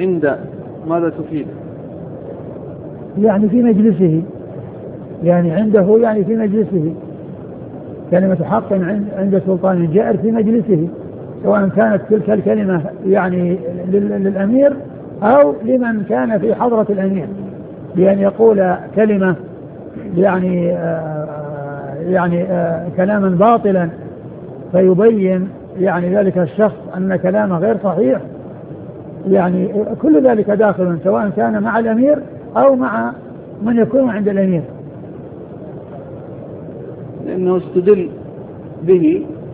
عند ماذا تفيد؟ يعني في مجلسه، يعني عنده يعني في مجلسه، كلمة حق عند سلطان جائر في مجلسه، سواء كانت تلك الكلمة يعني للأمير أو لمن كان في حضرة الأمير، بأن يقول كلمة يعني كلاما باطلا فيبين يعني ذلك الشخص أن كلامه غير صحيح، يعني كل ذلك داخل سواء كان مع الأمير أو مع من يكون عند الأمير. لأنه استدل به